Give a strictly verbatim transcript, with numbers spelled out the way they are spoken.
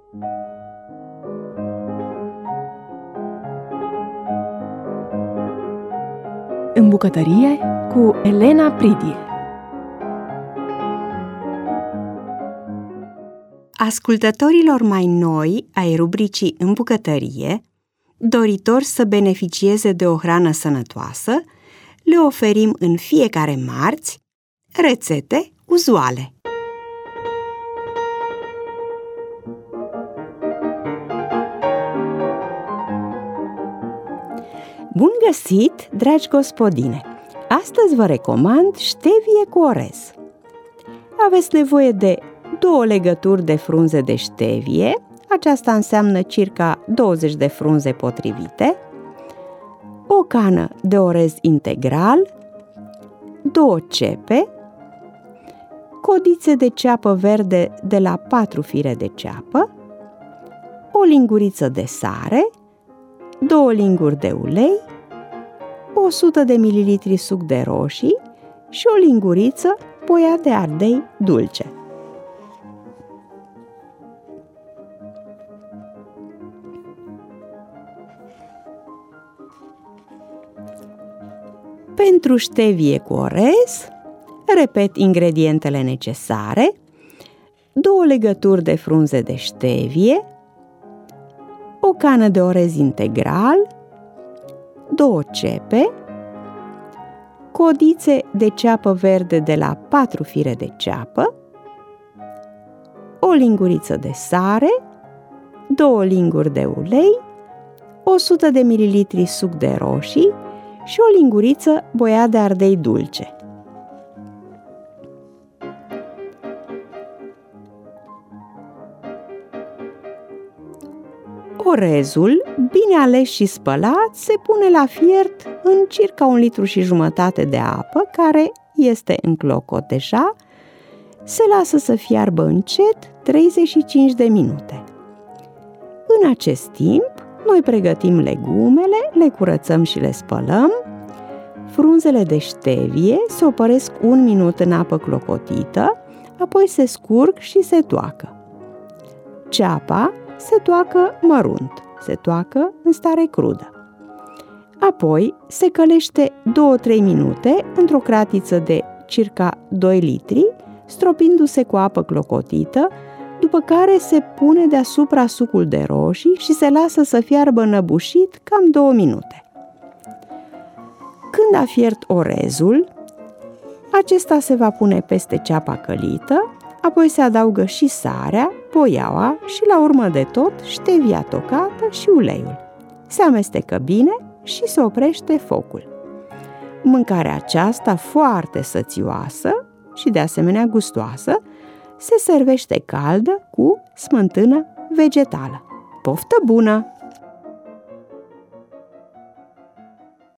În bucătărie cu Elena Pridie. Ascultătorilor mai noi ai rubricii În bucătărie, doritori să beneficieze de o hrană sănătoasă, le oferim în fiecare marți rețete uzuale. Bun găsit, dragi gospodine! Astăzi vă recomand ștevie cu orez. Aveți nevoie de două legături de frunze de ștevie, aceasta înseamnă circa douăzeci de frunze potrivite, o cană de orez integral, două cepe, codițe de ceapă verde de la patru fire de ceapă, o linguriță de sare, două linguri de ulei, o sută de mililitri suc de roșii și o linguriță boia de ardei dulce. Pentru ștevie cu orez, repet ingredientele necesare: două legături de frunze de ștevie, o cană de orez integral, două cepe, codițe de ceapă verde de la patru fire de ceapă, o linguriță de sare, două linguri de ulei, o sută de mililitri suc de roșii și o linguriță boia de ardei dulce. Orezul, bine ales și spălat, se pune la fiert în circa un litru și jumătate de apă, care este în clocot deja. Se lasă să fiarbă încet treizeci și cinci de minute. În acest timp, noi pregătim legumele, le curățăm și le spălăm. Frunzele de ștevie se opăresc un minut în apă clocotită, apoi se scurg și se toacă. Ceapa se toacă mărunt, se toacă în stare crudă. Apoi se călește două-trei minute într-o cratiță de circa doi litri, stropindu-se cu apă clocotită, după care se pune deasupra sucul de roșii și se lasă să fiarbă înăbușit cam două minute. Când a fiert orezul, acesta se va pune peste ceapa călită, apoi se adaugă și sarea, boiaua și la urmă de tot ștevia tocată și uleiul. Se amestecă bine și se oprește focul. Mâncarea aceasta, foarte sățioasă și de asemenea gustoasă, se servește caldă cu smântână vegetală. Poftă bună!